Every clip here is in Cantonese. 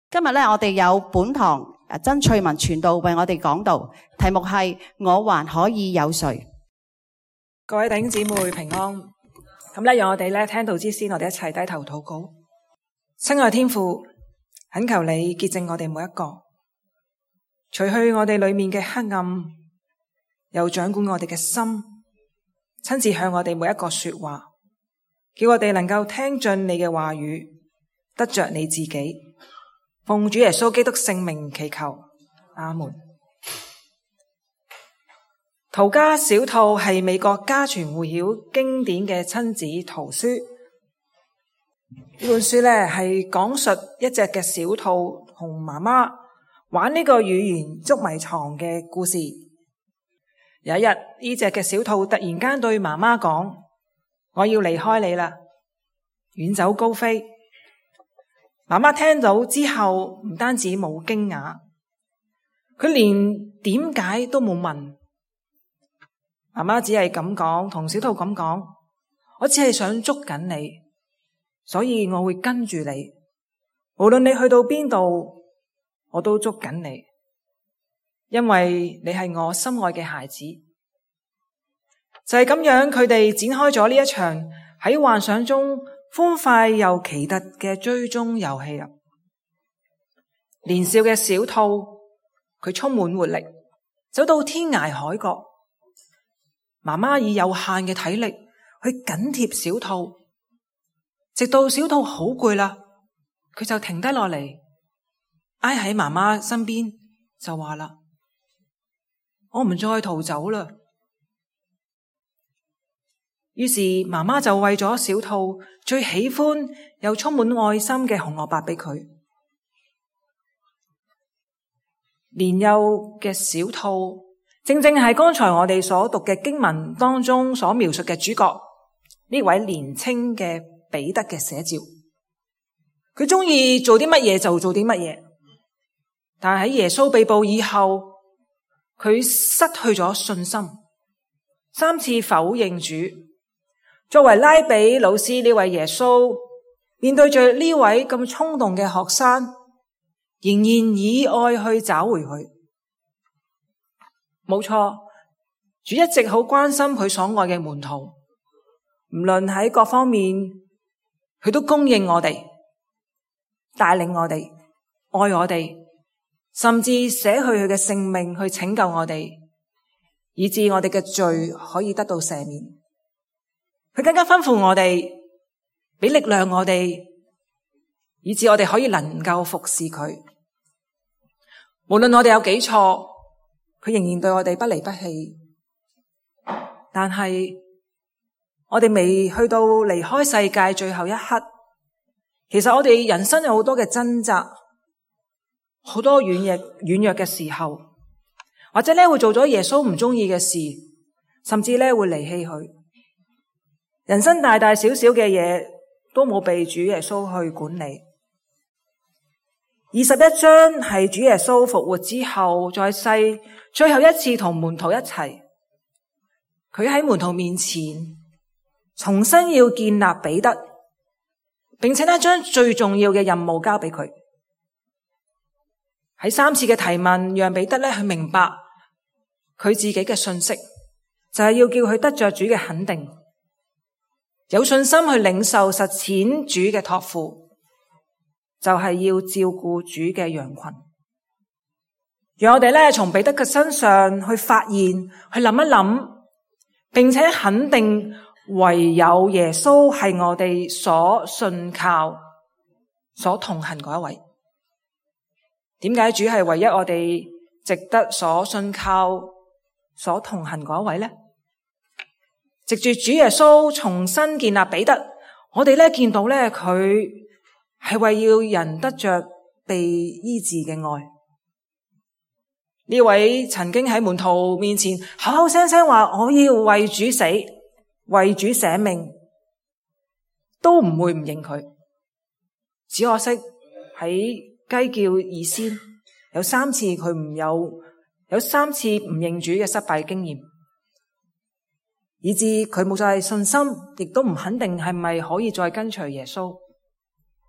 今日咧，我哋有本堂曾翠文傳道為我哋講道，題目係我還可以有誰。 各位弟兄姊妹平安。咁咧，讓我哋咧聽道之先，我哋一齊低頭禱告。親愛天父，懇求你潔淨我哋每一個，除去我哋裏面嘅黑暗，又掌管我哋嘅心，親自向我哋每一個說話，叫我哋能夠聽進你嘅話語，得着你自己。奉主耶穌基督聖名祈求，阿門。逃家小兔係美國家傳戶曉經典嘅親子圖書。呢本書咧係講述一隻嘅小兔同媽媽玩呢個語言捉迷藏嘅故事。有一日，呢隻嘅小兔突然間對媽媽講：我要離開你啦，遠走高飛。媽媽聽到之後唔單止冇驚訝，佢連點解都冇問。媽媽只係咁講，同小兔咁講：我只係想捉緊你，所以我會跟住你，無論你去到邊度，我都捉緊你，因為你係我心愛嘅孩子。就係咁樣，佢哋展開咗呢一場喺幻想中歡快又奇特嘅追蹤遊戲啦。年少嘅小兔，佢充滿活力，走到天涯海角。媽媽以有限嘅體力去緊貼小兔，直到小兔好攰啦，佢就停低落嚟，挨喺媽媽身邊就話啦：我唔再逃走啦。於是媽媽就為咗小兔最喜歡又充滿愛心嘅紅蘿蔔俾佢。年幼嘅小兔正正係剛才我哋所讀嘅經文當中所描述嘅主角，呢位年輕嘅彼得嘅寫照。佢中意做啲乜嘢就做啲乜嘢，但係喺耶穌被捕以後，佢失去咗信心，3次否認主。作為拉比老師呢位耶穌，面對着呢位咁衝動嘅學生，仍然以愛去找回佢。冇錯，主一直好關心佢所愛嘅門徒，無論喺各方面，佢都供應我哋，帶領我哋，愛我哋，甚至捨去佢嘅性命去拯救我哋，以致我哋嘅罪可以得到赦免。佢更加吩咐我哋，俾力量我哋，以致我哋可以能夠服侍佢。無論我哋有幾錯，佢仍然對我哋不離不棄。但係我哋未去到離開世界最後一刻，其實我哋人生有好多嘅掙扎，好多軟弱嘅時候，或者咧會做咗耶穌唔中意嘅事，甚至咧會離棄佢。人生大大小小嘅嘢都冇被主耶穌去管理。21章係主耶穌復活之後在世最後一次同門徒一齊，佢喺門徒面前重新要建立彼得，並且咧將最重要嘅任務交俾佢。喺3次嘅提問，讓彼得咧去明白佢自己嘅信息，就係要叫佢得着主嘅肯定，有信心去領受實踐主嘅託付，就係要照顧主嘅羊群。讓我哋咧從彼得嘅身上去發現，去諗一諗，並且肯定唯有耶穌係我哋所信靠、所同行嗰一位。點解主係唯一我哋值得所信靠、所同行嗰一位呢？藉住主耶穌重新建立彼得，我哋咧見到咧佢係為要人得着被醫治嘅愛。呢位曾經喺門徒面前口口聲聲話我要為主死、為主捨命，都唔會唔認佢。只可惜喺雞叫以先，有3次佢有3次唔認主嘅失敗經驗。以致佢冇晒信心，亦都唔肯定係咪可以再跟隨耶穌。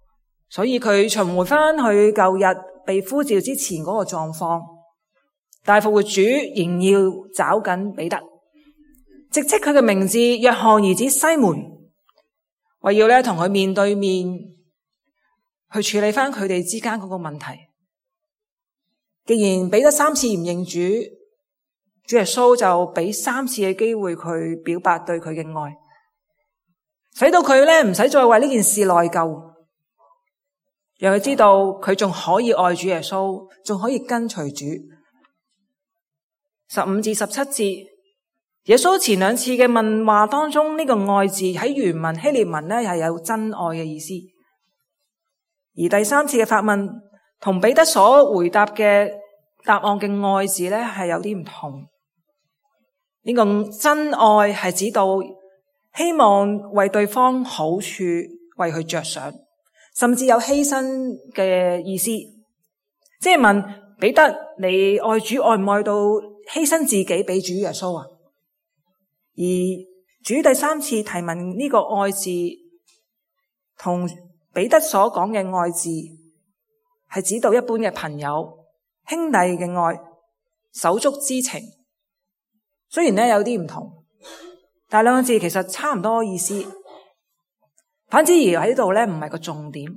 所以佢重回翻去舊日被呼召之前嗰個狀況。但係復活主仍要找緊彼得，直斥佢嘅名字約翰兒子西門，為要咧同佢面對面去處理翻佢哋之間嗰個問題。既然彼得3次唔認主，主耶穌就俾3次嘅機會佢表白對佢嘅愛，使到佢咧唔使再為呢件事內疚，讓佢知道佢仲可以愛主耶穌，仲可以跟隨主。15至17節，耶穌前2次嘅問話當中，呢個愛字喺原文希臘文咧係有真愛嘅意思，而第3次嘅發問同彼得所回答嘅答案嘅愛字咧係有啲唔同。呢個真愛係指到希望為對方好處，為佢着想，甚至有犧牲嘅意思。即係問彼得，你愛主愛唔愛到犧牲自己俾主耶穌啊？而主第3次提問呢個愛字，同彼得所講嘅愛字係指到一般嘅朋友、兄弟嘅愛、手足之情。雖然咧有啲唔同，但係兩個字其實差唔多意思。反之而喺度咧唔係個重點，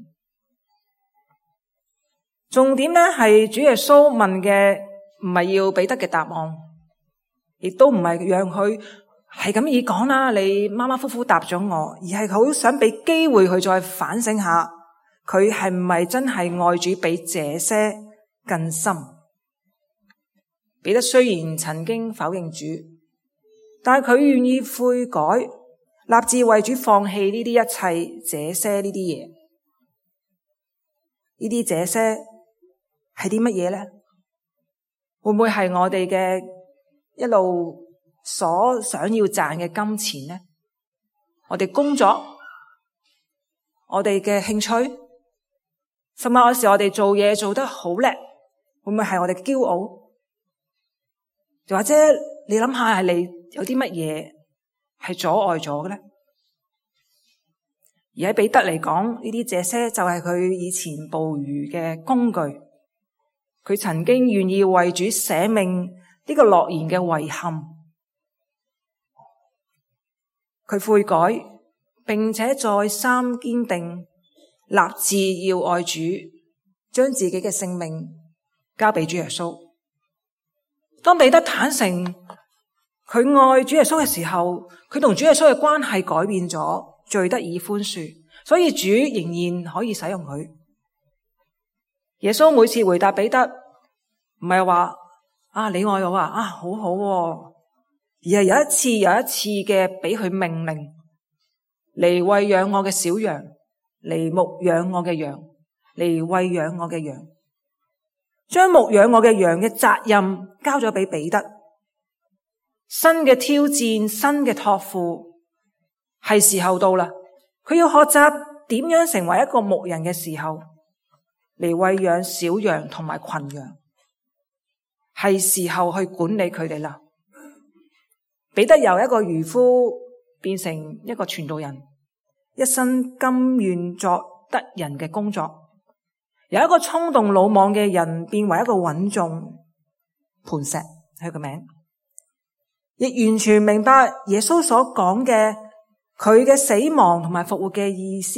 重點咧係主耶穌問嘅唔係要彼得嘅答案，亦都唔係讓佢係咁意講啦，你馬馬虎虎答咗我，而係好想俾機會佢再反省下，佢係唔係真係愛主比這些更深。彼得雖然曾經否認主，但係佢願意悔改，立志為主放棄呢啲一切這些呢啲嘢。呢啲這些係啲乜嘢呢？會唔會係我哋嘅一路所想要賺嘅金錢呢？我哋工作，我哋嘅興趣，甚至有時我哋做嘢做得好叻，會唔會係我哋嘅驕傲？又或者你諗下係你有啲乜嘢係阻礙咗嘅咧？而喺彼得嚟講，呢啲這些就係佢以前捕魚嘅工具，佢曾經願意為主捨命呢個諾言嘅遺憾，佢悔改，並且再三堅定立志要愛主，將自己嘅性命交俾主耶穌。當彼得坦誠佢愛主耶穌嘅時候，佢同主耶穌嘅關係改變咗，罪得以寬恕，所以主仍然可以使用佢。耶穌每次回答彼得，唔係話你愛我好好喎，而係有一次嘅俾佢命令嚟餵養我嘅小羊，嚟牧養我嘅羊，嚟餵養我嘅羊。將牧養我嘅羊嘅責任交咗俾彼得，新嘅挑戰，新嘅託付，係時候到啦。佢要學習點樣成為一個牧人嘅時候，嚟餵養小羊同埋群羊，係時候去管理佢哋啦。彼得由一個漁夫變成一個傳道人，一生甘願作得人嘅工作。由一個衝動魯莽嘅人變為一個穩重磐石，係個名，亦完全明白耶穌所講嘅佢嘅死亡同埋復活嘅意思。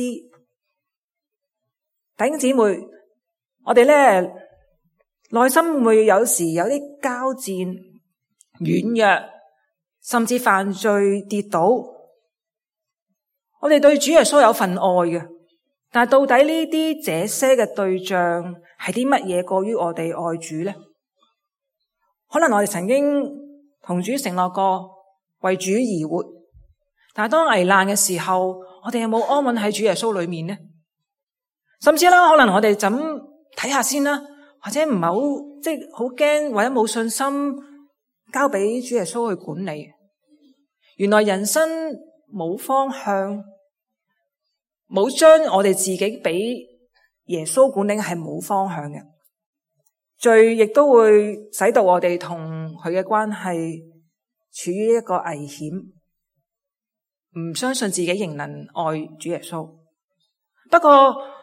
弟兄姊妹，我哋咧內心會有時有啲交戰、軟弱，甚至犯罪跌倒。我哋對主耶穌有份愛嘅。但係到底呢啲這些嘅對象係啲乜嘢過於我哋愛主呢？可能我哋曾經同主承諾過為主而活，但係當危難嘅時候，我哋有冇安穩喺主耶穌裏面呢？甚至啦，可能我哋就咁睇下先啦，或者唔係好好驚或者冇信心交俾主耶穌去管理。原來人生冇方向，冇將我哋自己俾耶穌管理係冇方向嘅，罪亦都會使到我哋同佢嘅關係處於一個危險，唔相信自己仍能愛主耶穌。不過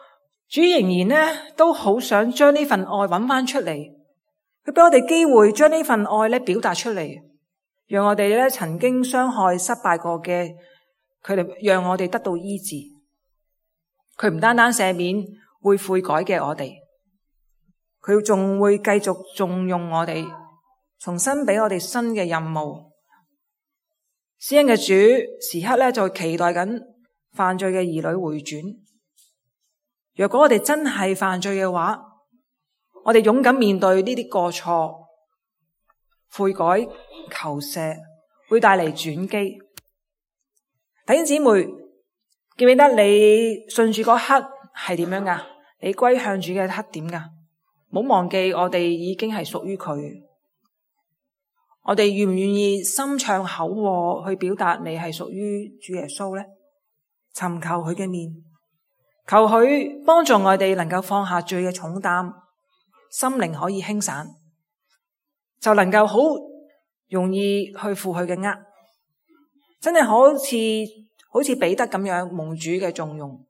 主仍然呢都好想將呢份愛揾翻出嚟，佢俾我哋機會將呢份愛咧表達出嚟，讓我哋咧曾經傷害失敗過嘅佢哋，讓我哋得到醫治。佢唔單單赦免會悔改嘅我哋，佢仲會繼續重用我哋，重新俾我哋新嘅任務。施恩嘅主時刻咧就期待緊犯罪嘅兒女回轉。若果我哋真係犯罪嘅話，我哋勇敢面對呢啲過錯，悔改求赦，會帶嚟轉機。弟兄姊妹，記唔記得你信主嗰刻係點樣噶？你歸向主嘅刻點噶？唔好忘記我哋已經係屬於佢。我哋願唔願意心暢口和去表達你係屬於主耶穌呢？尋求佢嘅面，求佢幫助我哋能夠放下罪嘅重擔，心靈可以輕散，就能夠好容易去負佢嘅軛，真係好似彼得咁樣蒙主嘅重用。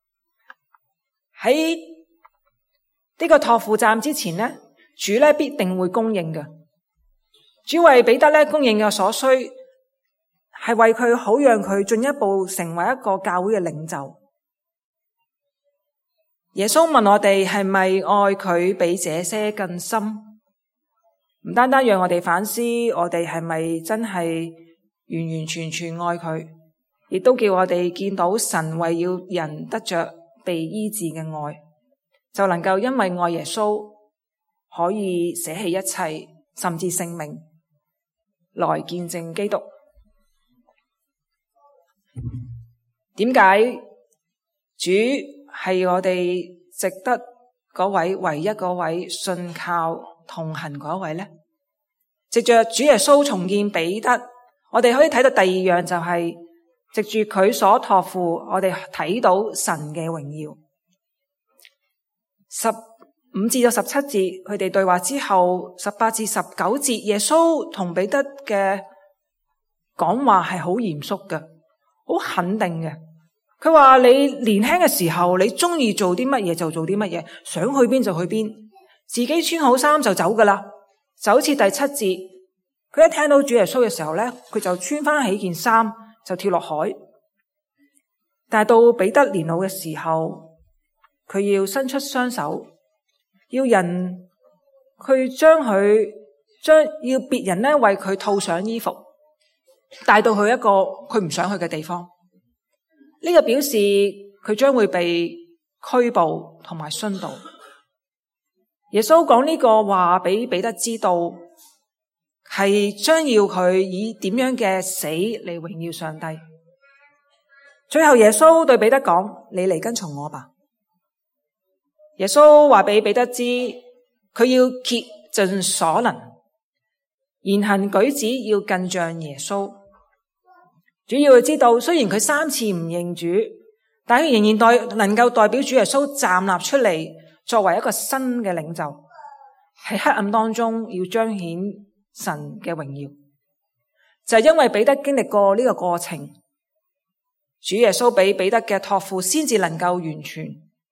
喺呢個託付站之前呢，主呢必定會供應嘅。主為彼得呢供應嘅所需，係為佢好讓佢進一步成為一個教會嘅領袖。耶穌問我哋係咪愛佢比這些更深？唔單單讓我哋反思我哋係咪真係完完全全愛佢，亦都叫我哋見到神為要人得着被醫治嘅愛，就能夠因為愛耶穌可以捨棄一切，甚至性命來見證基督。點解主係我哋值得嗰位唯一嗰位信靠同行嗰位呢？藉着主耶穌重建彼得，我哋可以睇到第二樣，就係藉住佢所託付，我哋睇到神嘅榮耀。15至到17節佢哋對話之後，18至19節耶穌同彼得嘅講話係好嚴肅嘅，好肯定嘅。佢話你年輕嘅時候，你中意做啲乜嘢就做啲乜嘢，想去邊就去邊，自己穿好衫就走噶啦。就好似第7節，佢一聽到主耶穌嘅時候咧，佢就穿翻起件衫就跳落海。但係到彼得年老嘅時候，佢要伸出雙手，要人佢要別人咧為佢套上衣服，帶到去一個佢唔想去嘅地方。呢個表示佢將會被拘捕同埋殉道。耶穌講呢個話俾彼得知道，係將要佢以點樣嘅死嚟榮耀上帝。最後耶穌對彼得講：你嚟跟從我吧。耶穌話俾彼得知，佢要竭盡所能，言行舉止要更像耶穌。主要知道，雖然佢3次唔認主，但佢仍然能夠代表主耶穌站立出嚟，作為一個新嘅領袖，喺黑暗當中要彰顯神嘅榮耀。就係因為彼得經歷過呢個過程，主耶穌俾彼得嘅託付先至能夠完全。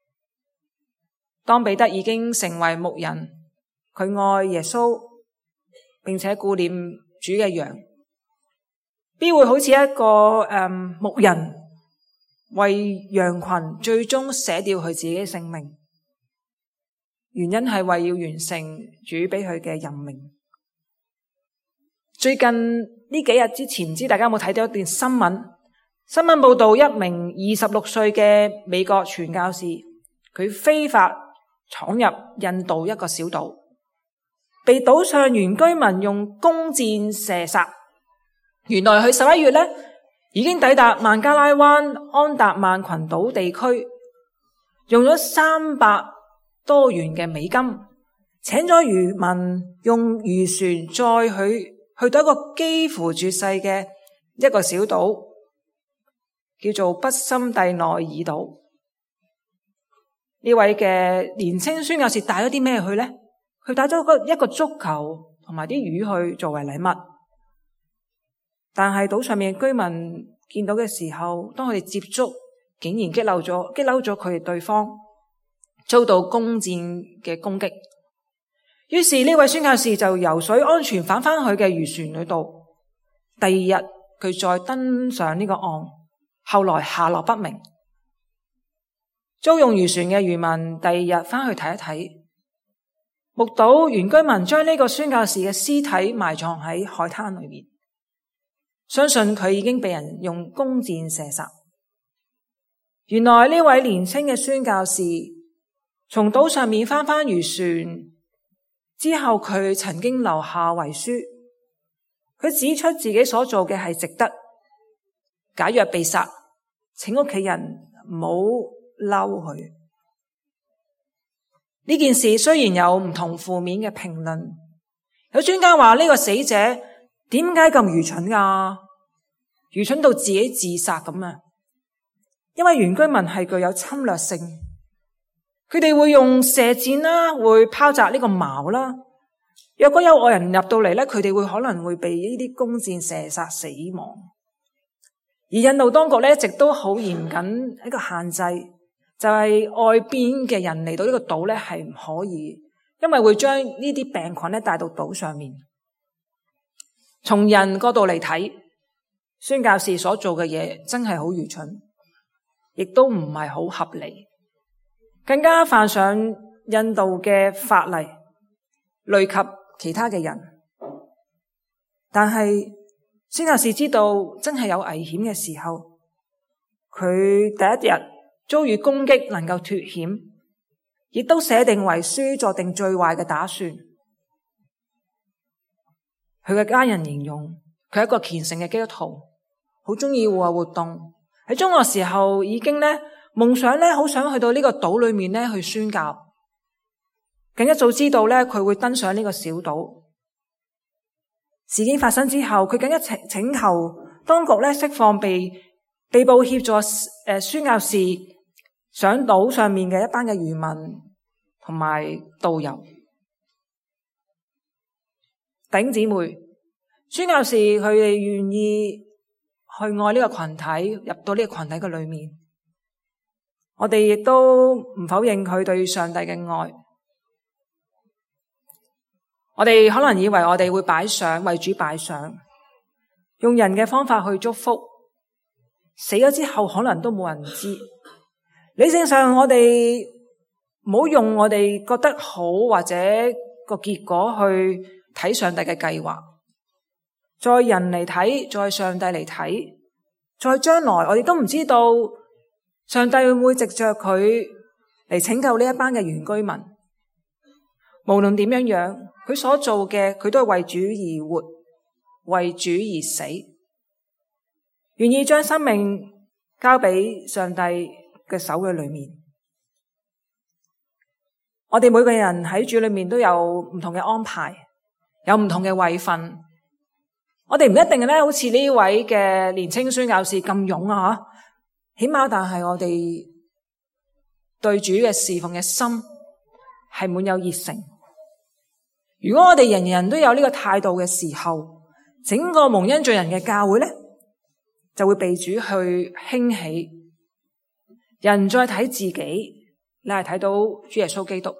當彼得已經成為牧人，佢愛耶穌，並且顧念主嘅羊，必會好似一個牧人為羊群最終捨掉佢自己嘅性命，原因係為要完成主俾佢嘅任命。最近呢幾日之前，唔知大家有冇睇到一段新聞報道，一名26歲嘅美國傳教士，佢非法闖入印度一個小島，被島上原居民用弓箭射殺。原來佢11月已經抵達孟加拉灣安達曼群島地區，用咗300多元嘅美金，請咗漁民用漁船載去到一個幾乎絕世嘅一個小島，叫做北森蒂內爾島。呢位嘅年青宣教士帶咗啲咩去呢？佢帶咗一個足球同埋啲魚去作為禮物。但係島上面嘅居民見到嘅時候，當佢哋接觸，竟然激嬲咗佢哋對方。 遭到弓箭嘅攻擊。於是呢位宣教士就游水安全返返去嘅漁船裏度。第二日佢再登上呢個岸，後來下落不明。租用漁船嘅漁民第二日返去睇一睇，目睹原居民將呢個宣教士嘅屍體埋葬喺海灘裏面，相信佢已經被人用弓箭射殺。原來呢位年輕嘅宣教士從島上面返漁船之後，佢曾經留下遺書，佢指出自己所做嘅係值得。假若被殺，請屋企人唔好嬲佢。呢件事雖然有唔同負面嘅評論，有專家話呢個死者點解咁愚蠢㗎？愚蠢到自己自殺咁啊！因為原居民係具有侵略性。佢哋會用射箭啦，會拋擲呢個矛啦。若果有外人入到嚟咧，佢哋會可能會被呢啲弓箭射殺死亡。而印度當局咧一直都好嚴謹一個限制，就係外邊嘅人嚟到呢個島咧係唔可以，因為會將呢啲病菌咧帶到島上面。從人角度嚟睇，宣教士所做嘅嘢真係好愚蠢，亦都唔係好合理。更加犯上印度嘅法例，累及其他嘅人。但係宣教士知道真係有危險嘅時候，佢第一日遭遇攻擊能夠脫險，亦都寫定遺書作定最壞嘅打算。佢嘅家人形容佢係一個虔誠嘅基督徒，好中意戶外活動。喺中學時候已經夢想好想去到呢個島裏面去宣教，更一早知道佢會登上呢個小島。事件發生之後，佢更加請求當局釋放被捕協助宣教士上島上面嘅一班嘅漁民同埋導遊。弟兄姊妹，宣教士佢哋願意去愛呢個群體，入到呢個群體嘅裏面。我哋亦都唔否認佢對上帝嘅愛。我哋可能以為我哋會擺上，為主擺上，用人嘅方法去祝福，死咗之後可能都冇人知。理性上我哋唔好用我哋覺得好或者個結果去睇上帝嘅計劃。在人嚟睇，在上帝嚟睇，在將來我哋都唔知道上帝會唔會藉着佢嚟拯救呢一班嘅原居民。無論點樣樣，佢所做嘅佢都係為主而活，為主而死，願意將生命交俾上帝嘅手嘅裏面。我哋每個人喺主裏面都有唔同嘅安排，有唔同嘅位份。我哋唔一定好似呢位嘅年青宣教士咁勇啊，起碼但係我哋對主嘅侍奉嘅心係滿有熱誠。如果我哋人人都有呢個態度嘅時候，整個蒙恩罪人嘅教會就會被主去興起。人再睇自己，你係睇到主耶穌基督。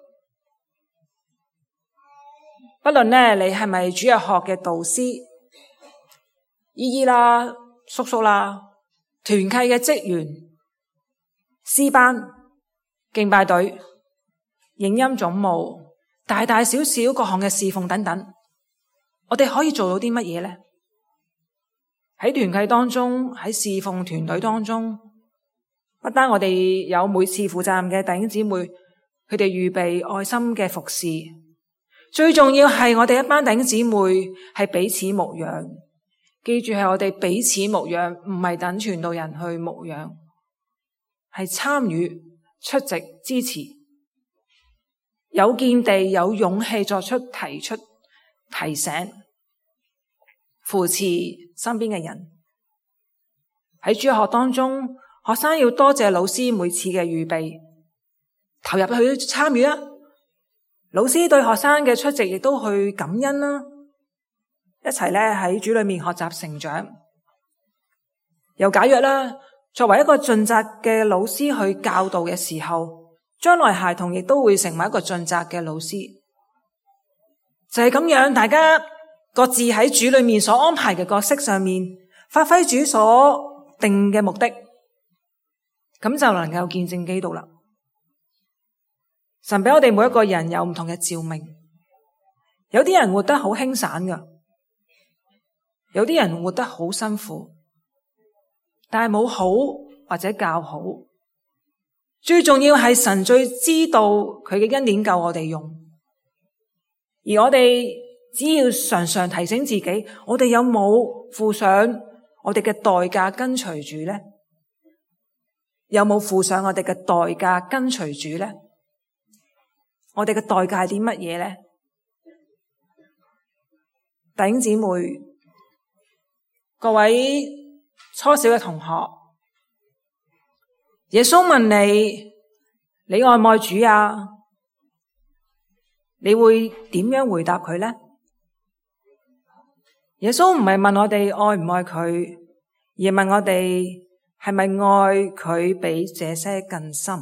不論你係咪主日學嘅導師、姨姨啦、叔叔啦、團契嘅職員、詩班、敬拜隊、影音總務、大大小小各項嘅侍奉等等，我哋可以做到啲乜嘢呢？喺團契當中，喺侍奉團隊當中，不單我哋有每次負責任嘅弟兄姊妹，佢哋預備愛心嘅服侍，最重要係我哋一班弟兄姊妹係彼此牧養。記住係我哋彼此牧養，唔係等傳道人去牧養，係參與、出席、支持，有見地、有勇氣作出提出、提醒、扶持身邊嘅人。喺主學當中，學生要多謝老師每次嘅預備，投入去參與啦。老師對學生嘅出席亦都去感恩啦。一齊喺主裏面學習成長。又假若作為一個盡責嘅老師去教導嘅時候， 將來孩童亦都會成為一個盡責嘅老師。就係咁樣，大家各自喺主裏面所安排嘅角色上面，發揮主所定嘅目的，咁就能夠見證基督啦。神俾我哋每一個人有唔同嘅召命，有啲人活得好輕散㗎，有啲人活得好辛苦，但係冇好或者較好。最重要係神最知道佢嘅恩典夠我哋用，而我哋只要常常提醒自己，我哋有冇付上我哋嘅代價跟隨主呢？有冇付上我哋嘅代價跟隨主呢？我哋嘅代價係啲乜嘢呢？弟兄姊妹，各位初小嘅同學，耶穌問你愛唔愛主啊？你會點樣回答佢呢？耶穌唔係問我哋愛唔愛佢，而係問我哋係咪愛佢比這些更深，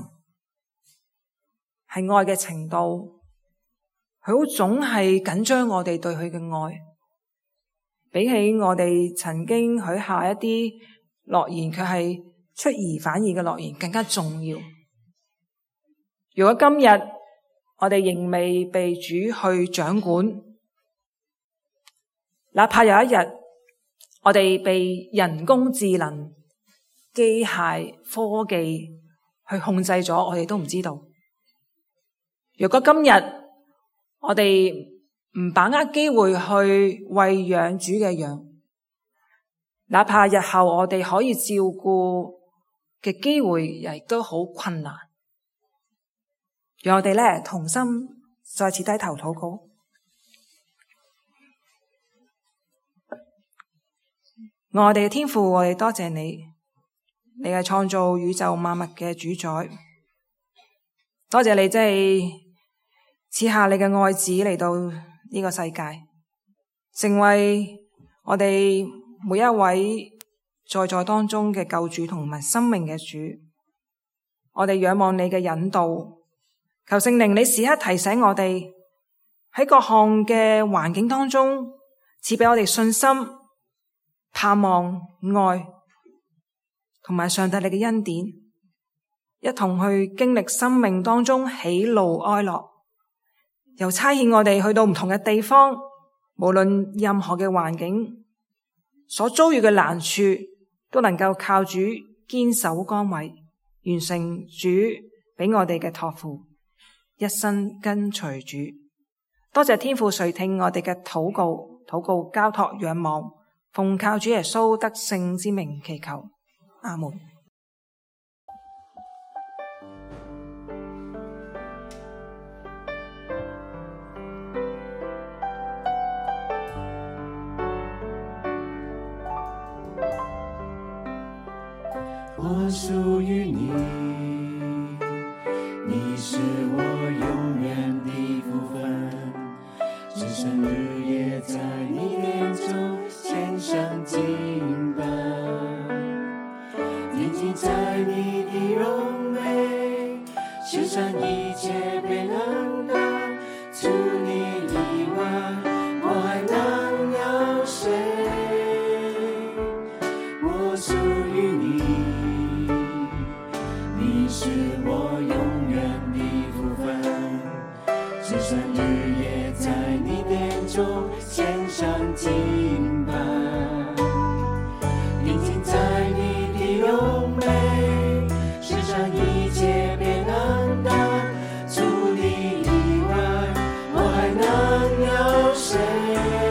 係愛嘅程度。佢總係緊張我哋對佢嘅愛，比起我哋曾經許下一啲諾言，佢係出爾反爾嘅諾言更加重要。如果今日我哋仍未被主去掌管，哪怕有一日我哋被人工智能、機械科技去控制咗，我哋都唔知道。如果今日我哋唔把握機會去餵養主嘅羊，哪怕日後我哋可以照顧嘅機會亦都好困難。讓我哋同心再次低頭禱告。我哋嘅天父，我哋多謝你，你係創造宇宙萬物嘅主宰。多謝你真係賜下你嘅愛子嚟到呢個世界，成為我哋每一位在座當中嘅救主同埋生命嘅主。我哋仰望你嘅引導，求聖靈你時刻提醒我哋喺各項嘅環境當中，賜俾我哋信心、盼望、愛同埋上帝你嘅恩典，一同去經歷生命當中喜怒哀樂，又差遣我哋去到唔同嘅地方，無論任何嘅環境所遭遇嘅難處，都能夠靠主堅守崗位，完成主俾我哋嘅託付，一生跟隨主。多謝天父垂聽我哋嘅禱告，禱告交託仰望，奉靠主耶穌得勝之名祈求，阿門。 我屬於你，你是我永遠的福分，只身日夜在你殿中獻上敬拜，定睛在你的榮美，世上一切被冷淡，除你以外，我還能有誰？我屬於你，你是我永遠的福分，只身日夜在你殿中獻上敬拜，定睛在你的榮美，世上一切變冷淡，除你以外，我還能有誰？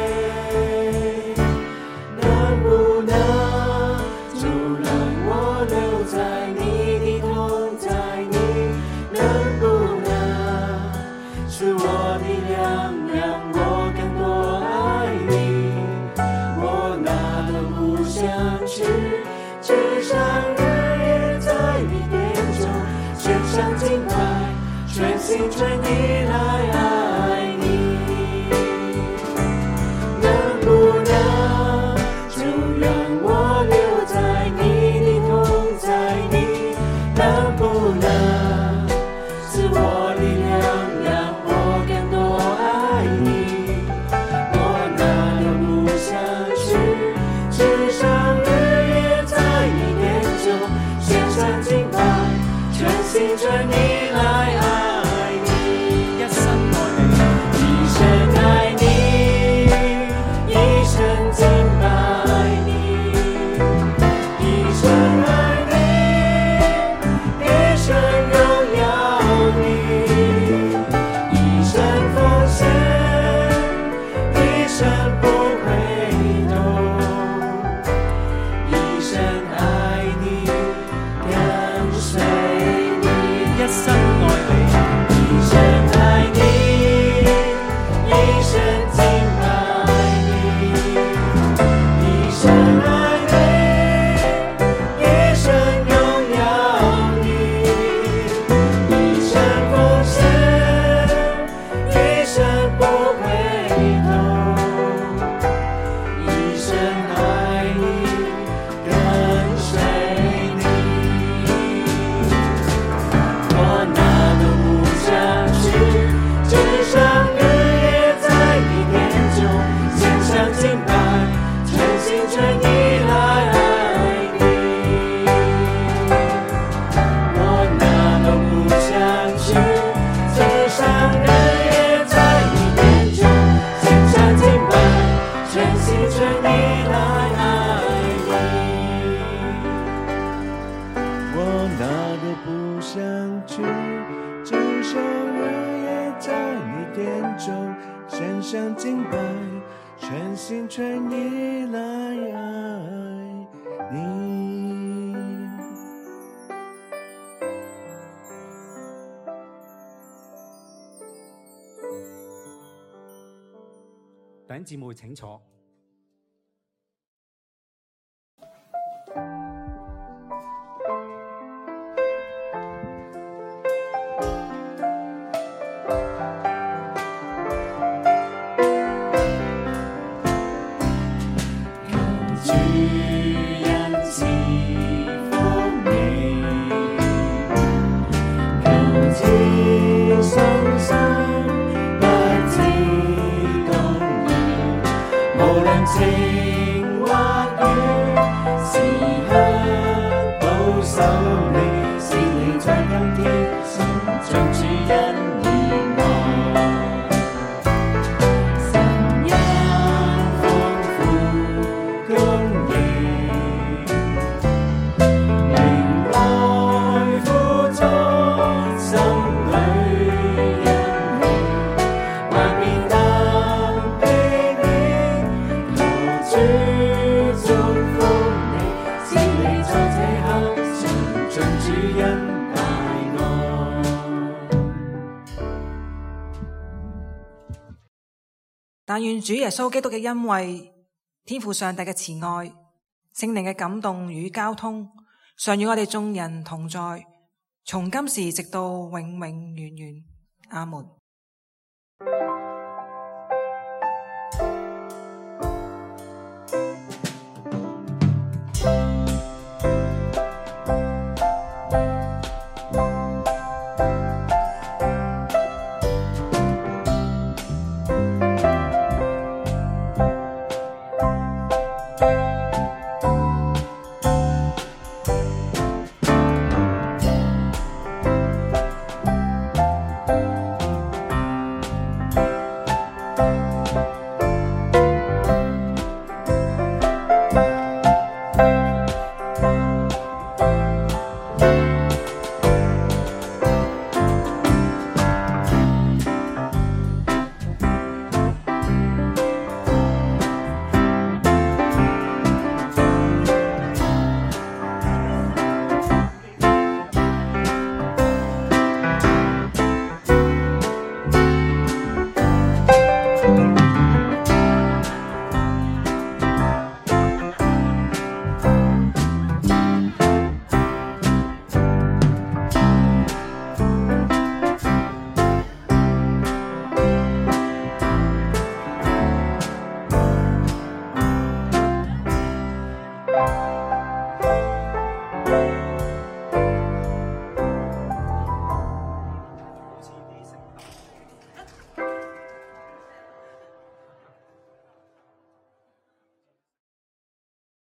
能不能就讓我留在你的同在裡？能不能是我的量，讓我更多愛你？我哪都不想去，只想日夜在你殿中獻上敬拜，全心全意來愛你。能不能就讓我留在你的同在裡？能不能是天中献上敬拜，全心全意来爱你。 弟兄姊妹請坐。 但願主耶穌基督嘅恩惠、天父上帝嘅慈愛、聖靈嘅感動與交通，常與我哋眾人同在，從今時直到永永遠遠。阿門。